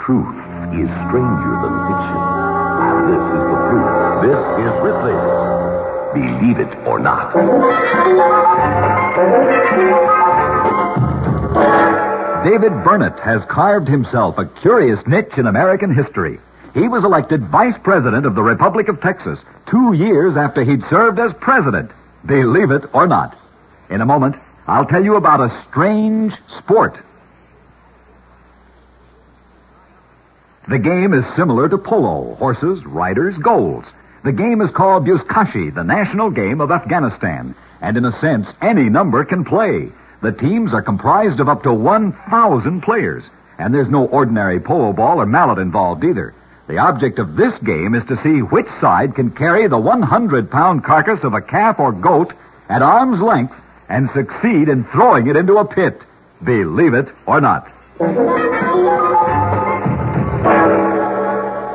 truth is stranger than fiction. And this is the proof. This is Ripley's Believe It or Not. David Burnett has carved himself a curious niche in American history. He was elected Vice President of the Republic of Texas 2 years after he'd served as President. Believe it or not. In a moment, I'll tell you about a strange sport. The game is similar to polo, horses, riders, goals. The game is called Buzkashi, the national game of Afghanistan. And in a sense, any number can play. The teams are comprised of up to 1,000 players. And there's no ordinary polo ball or mallet involved either. The object of this game is to see which side can carry the 100-pound carcass of a calf or goat at arm's length and succeed in throwing it into a pit. Believe it or not.